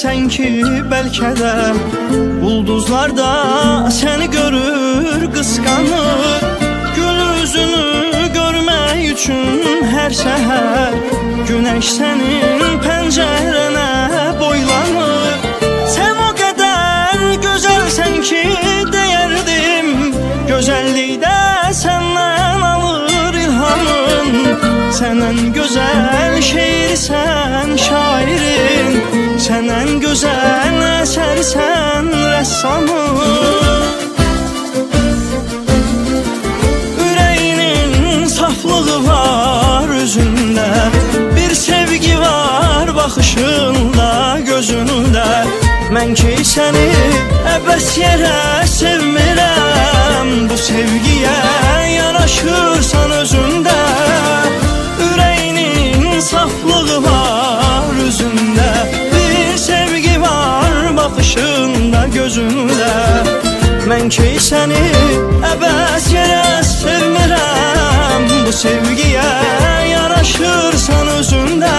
gözəlsən ki, bəlkə də ulduzlar da səni görür, qısqanır. Gül üzünü görmək üçün hər səhər günəş sənin pəncərənə boylanır. Sən o qədər gözəlsən ki, deyərdim, gözəllikdə səndən alır ilhamın. Sən ən gözəl şeirsən, şairin, sən ən gözəl əsərsən, rəssamın. Ürəyinin saflığı var üzündə, bir sevgi var baxışında, gözündə. Mən ki səni əbəs yerə sevmirəm, bu sevgiyə yaraşırsan özündə. Ürəyinin saflığı var üzündə, bir sevgi var baxışında, gözündə. Mən ki səni əbəs yerə sevmirəm, bu sevgiyə yaraşırsan özündə.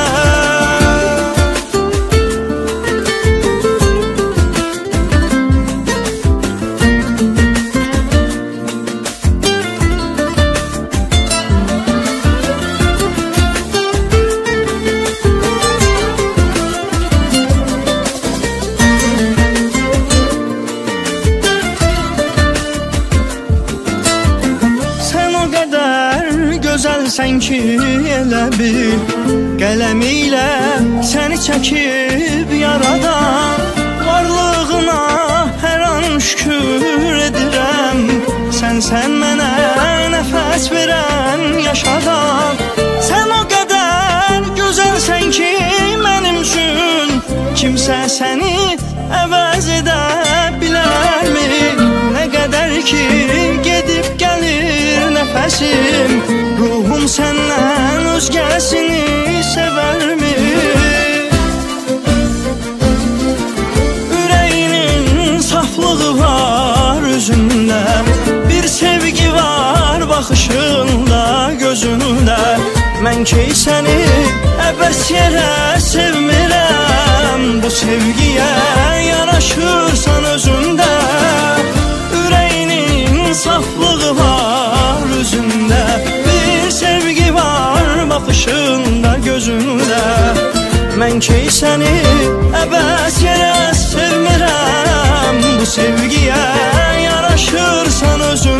Gözəlsən ki, elə bil qələm ilə səni çəkib yaradan. Varlığına hər an şükür edirəm, sən mənə nəfəs verən, yaşadan. Sən o qədər gözəlsən ki, mənim üçün kimsə səni əvəz edə bilərmi? Nə qədər ki, gedib gəlir nəfəsim, ruhum səndən özgəsini sevərmi? Ürəyinin saflığı var üzündə, bir sevgi var baxışında, gözündə. Mən ki səni əbəs yerə sevmirəm, bu sevgiyə yaraşırsan özündə. Ürəyinin saflığı var üzündə, bir sevgi var baxışında, gözündə. Mən ki səni əbəs yerə sevmirəm, bu sevgiyə yaraşırsan özündə.